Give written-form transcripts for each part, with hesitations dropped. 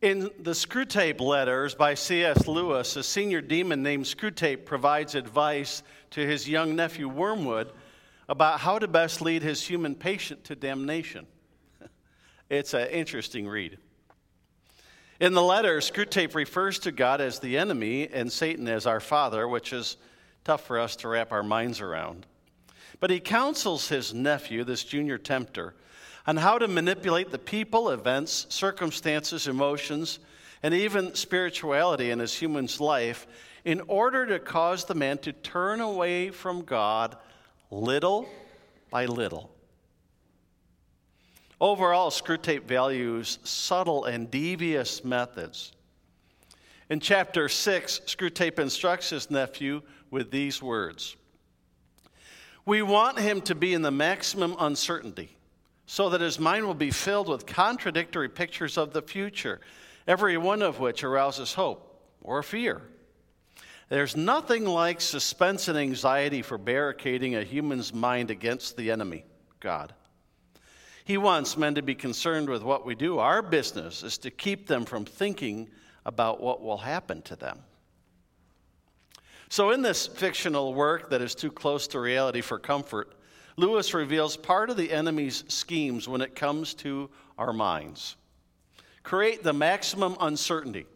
In the Screwtape Letters by C.S. Lewis, a senior demon named Screwtape provides advice to his young nephew Wormwood about how to best lead his human patient to damnation. It's an interesting read. In the letter, Screwtape refers to God as the enemy and Satan as our father, which is tough for us to wrap our minds around. But he counsels his nephew, this junior tempter, on how to manipulate the people, events, circumstances, emotions, and even spirituality in his human's life in order to cause the man to turn away from God little by little. Overall, Screwtape values subtle and devious methods. In chapter 6, Screwtape instructs his nephew with these words. We want him to be in the maximum uncertainty, so that his mind will be filled with contradictory pictures of the future, every one of which arouses hope or fear. There's nothing like suspense and anxiety for barricading a human's mind against the enemy, God. He wants men to be concerned with what we do. Our business is to keep them from thinking about what will happen to them. So in this fictional work that is too close to reality for comfort, Lewis reveals part of the enemy's schemes when it comes to our minds. Create the maximum uncertainty.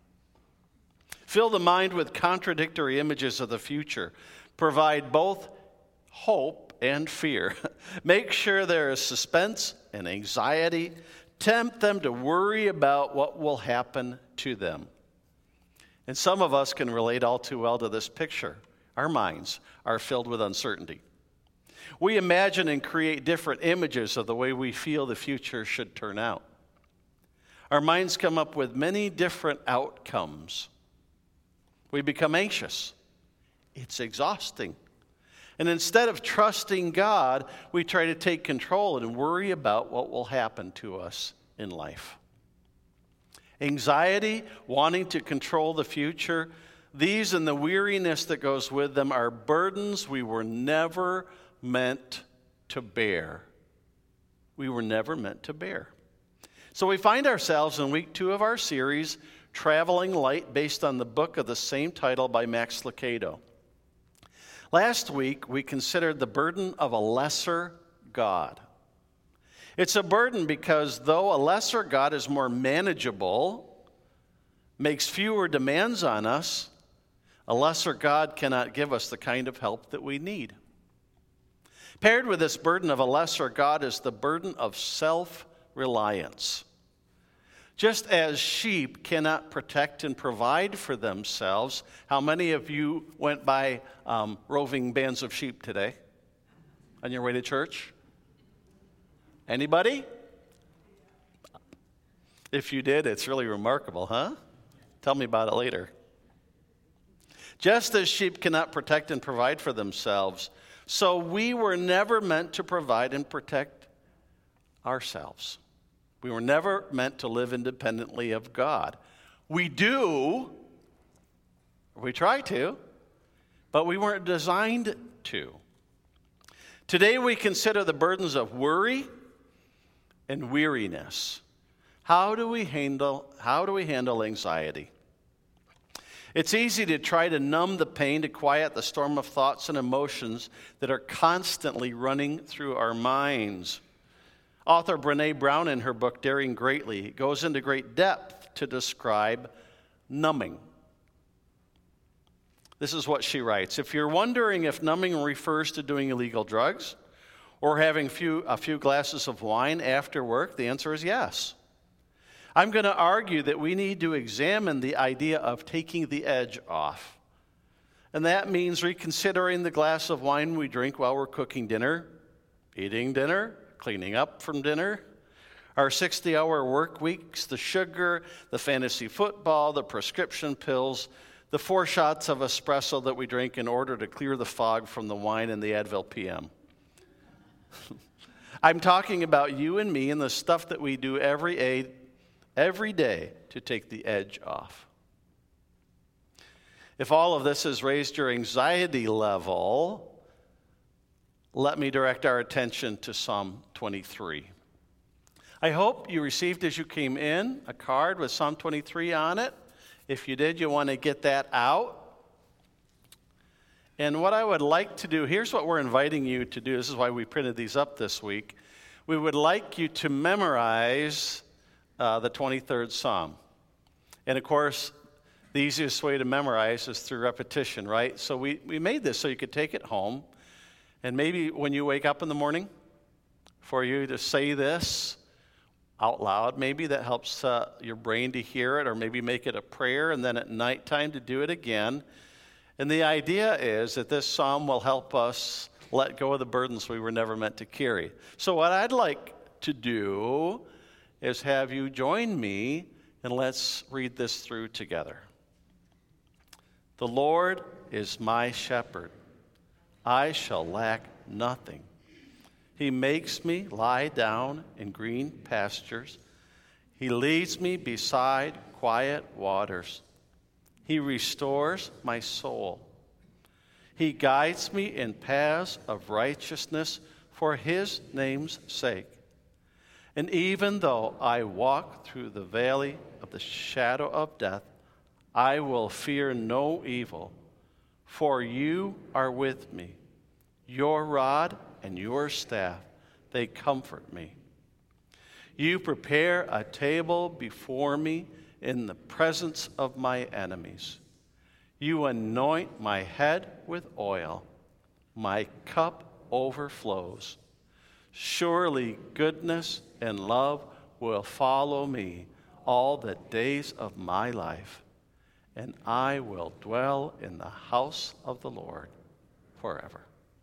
Fill the mind with contradictory images of the future. Provide both hope and fear. Make sure there is suspense and anxiety. Tempt them to worry about what will happen to them. And some of us can relate all too well to this picture. Our minds are filled with uncertainty. We imagine and create different images of the way we feel the future should turn out. Our minds come up with many different outcomes. We become anxious. It's exhausting. And instead of trusting God, we try to take control and worry about what will happen to us in life. Anxiety, wanting to control the future, these and the weariness that goes with them are burdens we were never meant to bear. We were never meant to bear. So we find ourselves in week 2 of our series, Traveling Light, based on the book of the same title by Max Lucado. Last week, we considered the burden of a lesser God. It's a burden because though a lesser God is more manageable, makes fewer demands on us, a lesser God cannot give us the kind of help that we need. Paired with this burden of a lesser God is the burden of self-reliance. Just as sheep cannot protect and provide for themselves, how many of you went by roving bands of sheep today on your way to church? Anybody? If you did, it's really remarkable, huh? Tell me about it later. Just as sheep cannot protect and provide for themselves, so we were never meant to provide and protect ourselves. We were never meant to live independently of God. We do, we try to, but we weren't designed to. Today we consider the burdens of worry and weariness. How do we handle anxiety? It's easy to try to numb the pain, to quiet the storm of thoughts and emotions that are constantly running through our minds. Author Brené Brown, in her book, Daring Greatly, goes into great depth to describe numbing. This is what she writes. If you're wondering if numbing refers to doing illegal drugs or having a few glasses of wine after work, the answer is yes. I'm going to argue that we need to examine the idea of taking the edge off. And that means reconsidering the glass of wine we drink while we're cooking dinner, eating dinner, cleaning up from dinner, our 60-hour work weeks, the sugar, the fantasy football, the prescription pills, the 4 shots of espresso that we drink in order to clear the fog from the wine and the Advil PM. I'm talking about you and me and the stuff that we do every day to take the edge off. If all of this has raised your anxiety level, let me direct our attention to Psalm 23. I hope you received as you came in a card with Psalm 23 on it. If you did, you want to get that out. And what I would like to do, here's what we're inviting you to do. This is why we printed these up this week. We would like you to memorize the 23rd Psalm. And of course, the easiest way to memorize is through repetition, right? So we made this so you could take it home. And maybe when you wake up in the morning, for you to say this out loud, maybe that helps your brain to hear it, or maybe make it a prayer, and then at nighttime to do it again. And the idea is that this psalm will help us let go of the burdens we were never meant to carry. So what I'd like to do is have you join me, and let's read this through together. The Lord is my shepherd. I shall lack nothing. He makes me lie down in green pastures. He leads me beside quiet waters. He restores my soul. He guides me in paths of righteousness for his name's sake. And even though I walk through the valley of the shadow of death, I will fear no evil, for you are with me. Your rod and your staff, they comfort me. You prepare a table before me in the presence of my enemies. You anoint my head with oil. My cup overflows. Surely goodness and love will follow me all the days of my life, and I will dwell in the house of the Lord forever.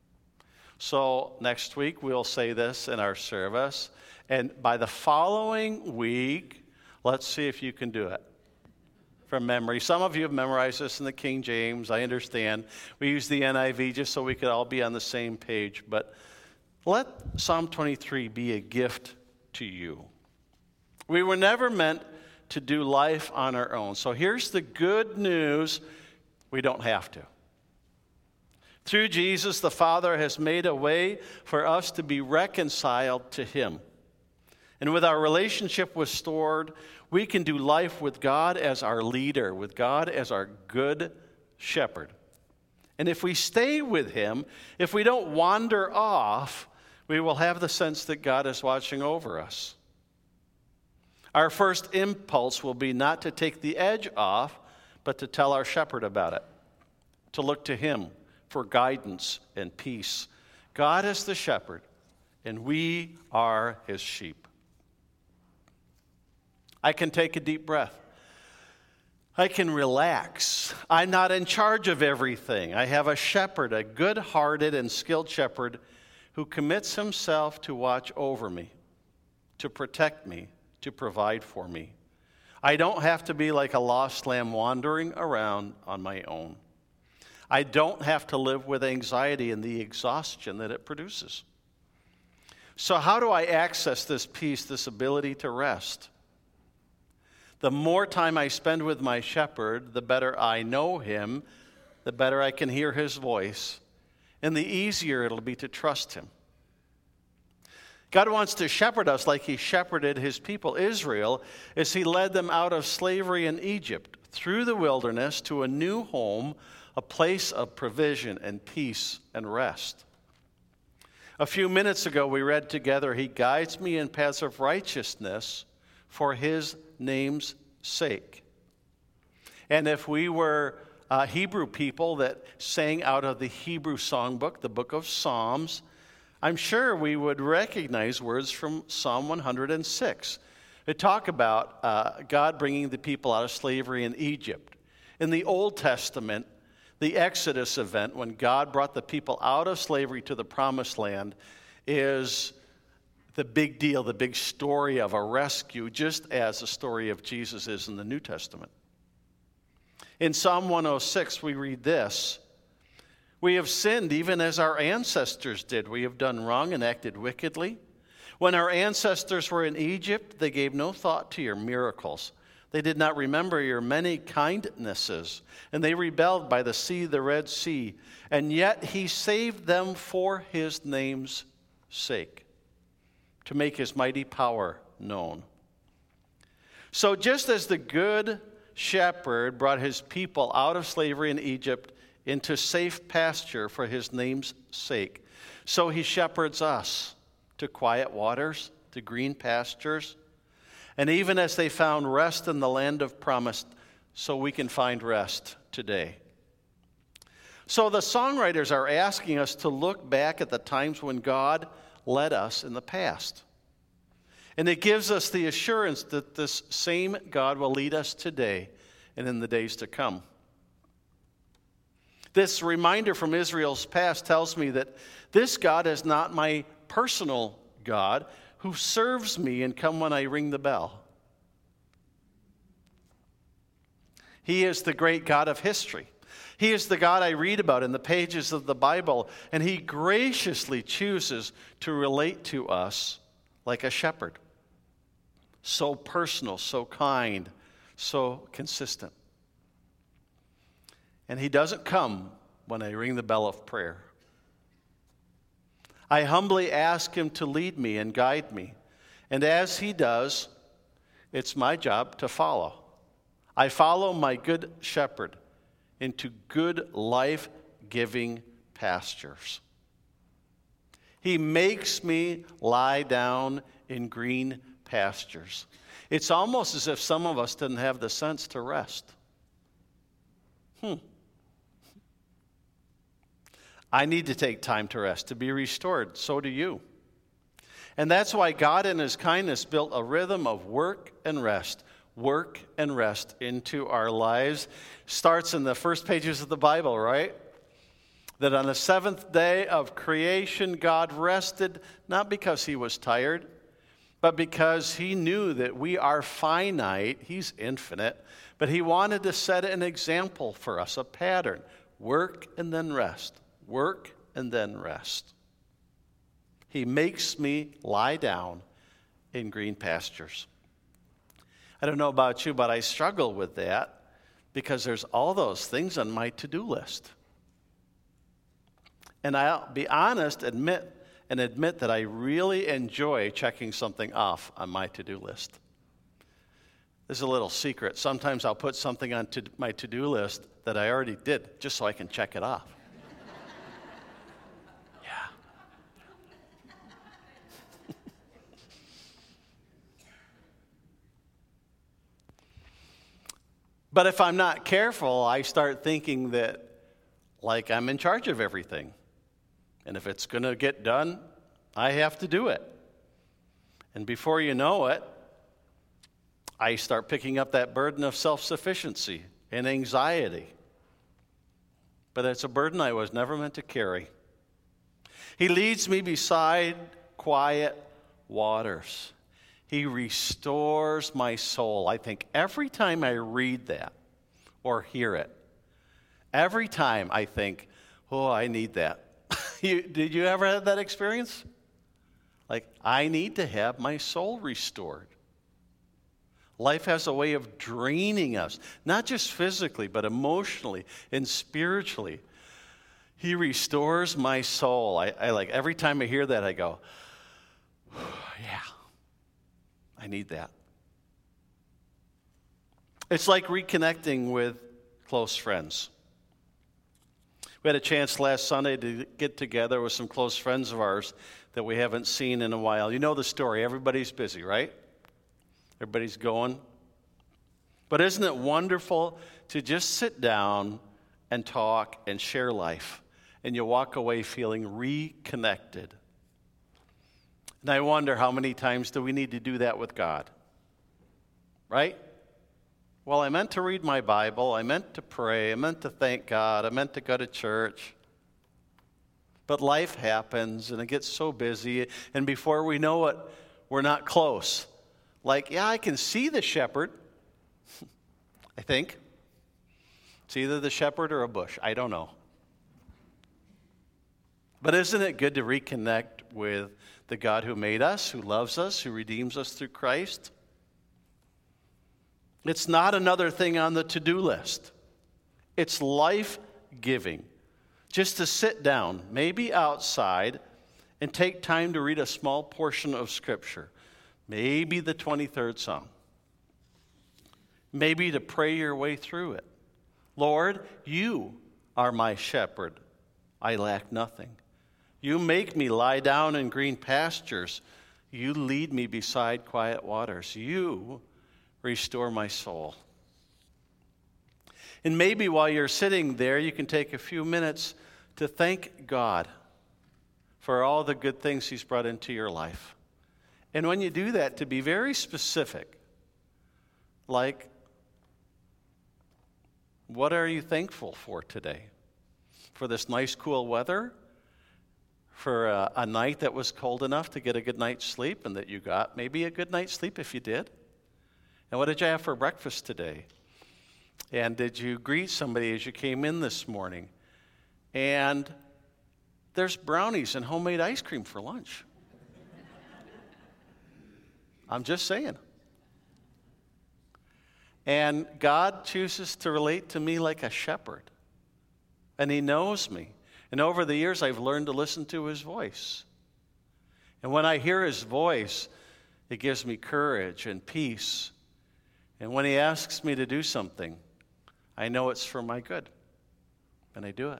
So next week we'll say this in our service, and by the following week, let's see if you can do it from memory. Some of you have memorized this in the King James. I understand. We use the NIV just so we could all be on the same page. But let Psalm 23 be a gift to you. We were never meant to do life on our own. So here's the good news. We don't have to. Through Jesus, the Father has made a way for us to be reconciled to him. And with our relationship restored, we can do life with God as our leader, with God as our good shepherd. And if we stay with him, if we don't wander off, we will have the sense that God is watching over us. Our first impulse will be not to take the edge off, but to tell our shepherd about it, to look to him for guidance and peace. God is the shepherd, and we are his sheep. I can take a deep breath. I can relax. I'm not in charge of everything. I have a shepherd, a good-hearted and skilled shepherd who commits himself to watch over me, to protect me, to provide for me. I don't have to be like a lost lamb wandering around on my own. I don't have to live with anxiety and the exhaustion that it produces. So how do I access this peace, this ability to rest? The more time I spend with my shepherd, the better I know him, the better I can hear his voice, and the easier it'll be to trust him. God wants to shepherd us like he shepherded his people, Israel, as he led them out of slavery in Egypt, through the wilderness to a new home, a place of provision and peace and rest. A few minutes ago, we read together, he guides me in paths of righteousness for his name's sake. And if we were Hebrew people that sang out of the Hebrew songbook, the book of Psalms, I'm sure we would recognize words from Psalm 106. They talk about God bringing the people out of slavery in Egypt. In the Old Testament, the Exodus event, when God brought the people out of slavery to the Promised Land, is the big deal, the big story of a rescue, just as the story of Jesus is in the New Testament. In Psalm 106, we read this: "We have sinned even as our ancestors did. We have done wrong and acted wickedly. When our ancestors were in Egypt, they gave no thought to your miracles. They did not remember your many kindnesses, and they rebelled by the sea, the Red Sea. And yet he saved them for his name's sake, to make his mighty power known. So just as the good shepherd brought his people out of slavery in Egypt into safe pasture for his name's sake, so he shepherds us to quiet waters, to green pastures. And even as they found rest in the land of promise, so we can find rest today. So the songwriters are asking us to look back at the times when God led us in the past. And it gives us the assurance that this same God will lead us today and in the days to come. This reminder from Israel's past tells me that this God is not my personal God who serves me and comes when I ring the bell. He is the great God of history. He is the God I read about in the pages of the Bible, and he graciously chooses to relate to us like a shepherd. So personal, so kind, so consistent. And he doesn't come when I ring the bell of prayer. I humbly ask him to lead me and guide me. And as he does, it's my job to follow. I follow my good shepherd into good life-giving pastures. He makes me lie down in green pastures. It's almost as if some of us didn't have the sense to rest. I need to take time to rest, to be restored. So do you. And that's why God in his kindness built a rhythm of work and rest into our lives. Starts in the first pages of the Bible, right? That on the seventh day of creation, God rested, not because he was tired, but because he knew that we are finite. He's infinite, but he wanted to set an example for us, a pattern. Work and then rest. Work and then rest. He makes me lie down in green pastures. I don't know about you, but I struggle with that because there's all those things on my to-do list. And I'll be honest, admit that I really enjoy checking something off on my to-do list. There's a little secret. Sometimes I'll put something on my to-do list that I already did just so I can check it off. But if I'm not careful, I start thinking that, like, I'm in charge of everything. And if it's going to get done, I have to do it. And before you know it, I start picking up that burden of self-sufficiency and anxiety. But it's a burden I was never meant to carry. He leads me beside quiet waters. He restores my soul. I think every time I read that or hear it, every time I think, oh, I need that. Did you ever have that experience? Like, I need to have my soul restored. Life has a way of draining us, not just physically, but emotionally and spiritually. He restores my soul. I like, every time I hear that, I go, yeah. I need that. It's like reconnecting with close friends. We had a chance last Sunday to get together with some close friends of ours that we haven't seen in a while. You know the story. Everybody's busy, right? Everybody's going. But isn't it wonderful to just sit down and talk and share life, and you walk away feeling reconnected? And I wonder how many times do we need to do that with God? Right? Well, I meant to read my Bible. I meant to pray. I meant to thank God. I meant to go to church. But life happens, and it gets so busy. And before we know it, we're not close. Like, yeah, I can see the shepherd, I think. It's either the shepherd or a bush. I don't know. But isn't it good to reconnect with the God who made us, who loves us, who redeems us through Christ? It's not another thing on the to-do list. It's life-giving. Just to sit down, maybe outside, and take time to read a small portion of Scripture. maybe the 23rd Psalm. Maybe to pray your way through it. Lord, you are my shepherd. I lack nothing. You make me lie down in green pastures. You lead me beside quiet waters. You restore my soul. And maybe while you're sitting there, you can take a few minutes to thank God for all the good things He's brought into your life. And when you do that, to be very specific, like, what are you thankful for today? For this nice, cool weather? For a night that was cold enough to get a good night's sleep and that you got maybe a good night's sleep if you did? And what did you have for breakfast today? And did you greet somebody as you came in this morning? And there's brownies and homemade ice cream for lunch. I'm just saying. And God chooses to relate to me like a shepherd. And He knows me. And over the years, I've learned to listen to His voice. And when I hear His voice, it gives me courage and peace. And when He asks me to do something, I know it's for my good. And I do it.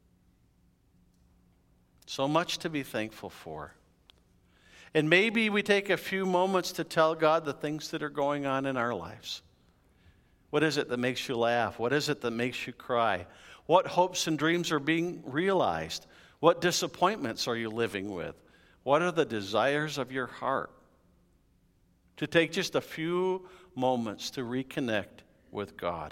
So much to be thankful for. And maybe we take a few moments to tell God the things that are going on in our lives. What is it that makes you laugh? What is it that makes you cry? What hopes and dreams are being realized? What disappointments are you living with? What are the desires of your heart? To take just a few moments to reconnect with God.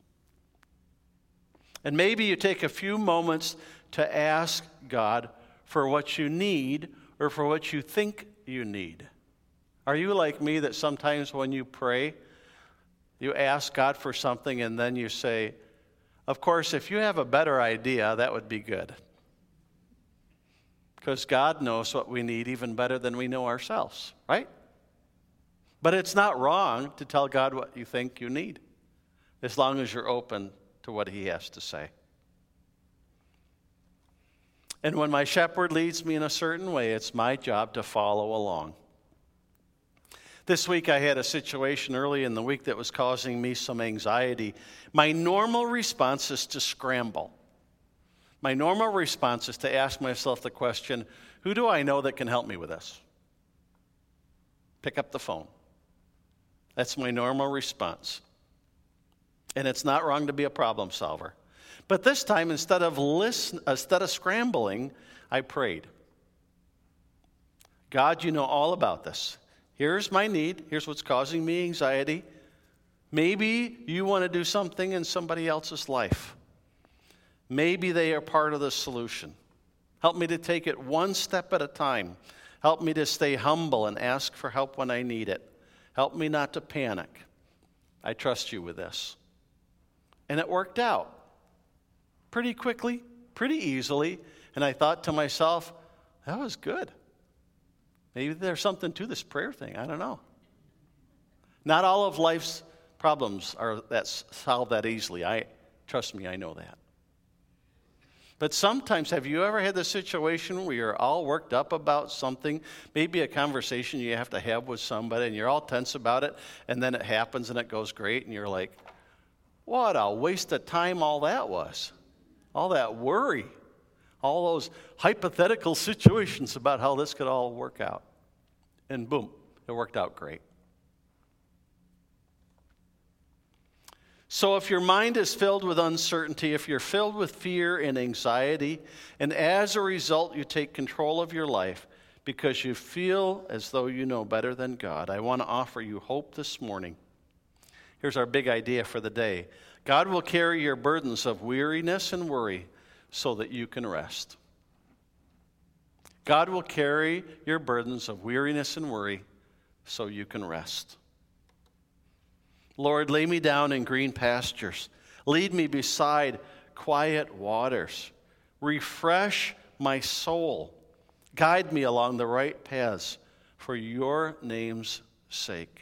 And maybe you take a few moments to ask God for what you need or for what you think you need. Are you like me that sometimes when you pray, you ask God for something and then you say, of course, if you have a better idea, that would be good. Because God knows what we need even better than we know ourselves, right? But it's not wrong to tell God what you think you need, as long as you're open to what He has to say. And when my shepherd leads me in a certain way, it's my job to follow along. This week I had a situation early in the week that was causing me some anxiety. My normal response is to scramble. My normal response is to ask myself the question, who do I know that can help me with this? Pick up the phone. That's my normal response. And it's not wrong to be a problem solver. But this time, instead of scrambling, I prayed. God, you know all about this. Here's my need. Here's what's causing me anxiety. Maybe you want to do something in somebody else's life. Maybe they are part of the solution. Help me to take it one step at a time. Help me to stay humble and ask for help when I need it. Help me not to panic. I trust you with this. And it worked out pretty quickly, pretty easily. And I thought to myself, that was good. Maybe there's something to this prayer thing. I don't know. Not all of life's problems are solved that easily. Trust me, I know that. But sometimes, have you ever had the situation where you're all worked up about something, maybe a conversation you have to have with somebody, and you're all tense about it, and then it happens and it goes great, and you're like, what a waste of time all that was. All that worry. All those hypothetical situations about how this could all work out. And boom, it worked out great. So if your mind is filled with uncertainty, if you're filled with fear and anxiety, and as a result you take control of your life because you feel as though you know better than God, I want to offer you hope this morning. Here's our big idea for the day. God will carry your burdens of weariness and worry so that you can rest. God will carry your burdens of weariness and worry so you can rest. Lord, lay me down in green pastures. Lead me beside quiet waters. Refresh my soul. Guide me along the right paths for your name's sake.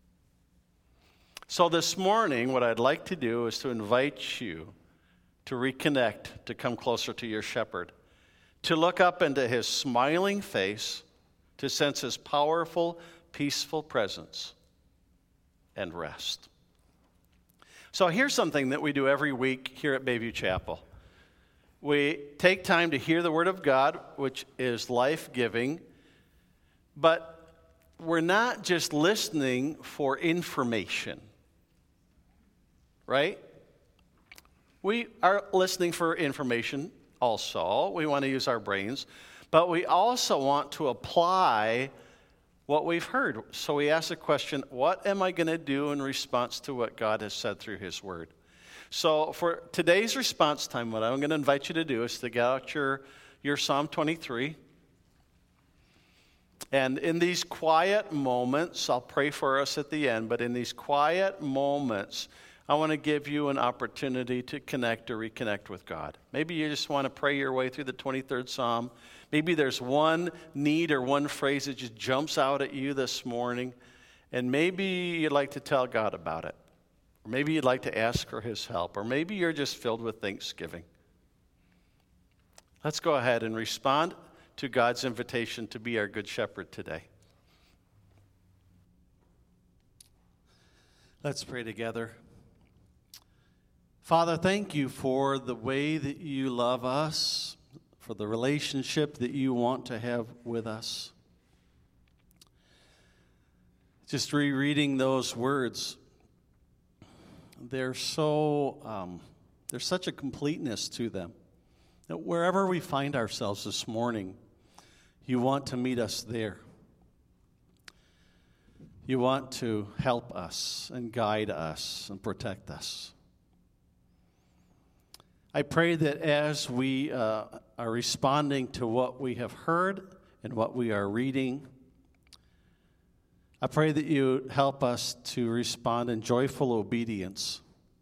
So this morning, what I'd like to do is to invite you to reconnect, to come closer to your shepherd, to look up into his smiling face, to sense his powerful, peaceful presence and rest. So here's something that we do every week here at Bayview Chapel. We take time to hear the Word of God, which is life-giving, but we're not just listening for information, right? We are listening for information also. We want to use our brains, but we also want to apply what we've heard. So we ask the question, what am I going to do in response to what God has said through His Word? So for today's response time, what I'm going to invite you to do is to get out your Psalm 23. And in these quiet moments, I'll pray for us at the end, but in these quiet moments, I want to give you an opportunity to connect or reconnect with God. Maybe you just want to pray your way through the 23rd Psalm. Maybe there's one need or one phrase that just jumps out at you this morning, and maybe you'd like to tell God about it. Or maybe you'd like to ask for His help, or maybe you're just filled with thanksgiving. Let's go ahead and respond to God's invitation to be our good shepherd today. Let's pray together. Father, thank you for the way that you love us, for the relationship that you want to have with us. Just rereading those words, there's such a completeness to them. That wherever we find ourselves this morning, you want to meet us there. You want to help us and guide us and protect us. I pray that as we are responding to what we have heard and what we are reading, I pray that you help us to respond in joyful obedience.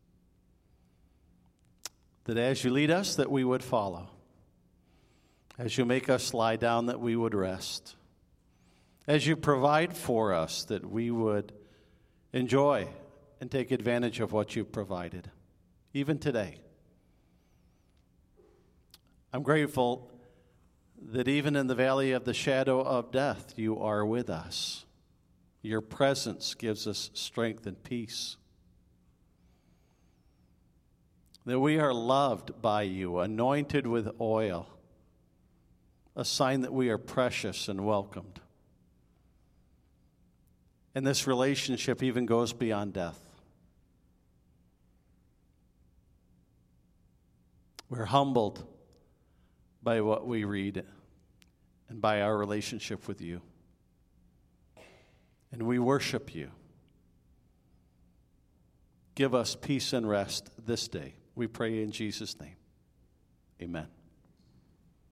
That as you lead us, that we would follow. As you make us lie down, that we would rest. As you provide for us, that we would enjoy and take advantage of what you've provided, even today. I'm grateful that even in the valley of the shadow of death, you are with us. Your presence gives us strength and peace. That we are loved by you, anointed with oil, a sign that we are precious and welcomed. And this relationship even goes beyond death. We're humbled by what we read and by our relationship with you. And we worship you. Give us peace and rest this day. We pray in Jesus' name. Amen.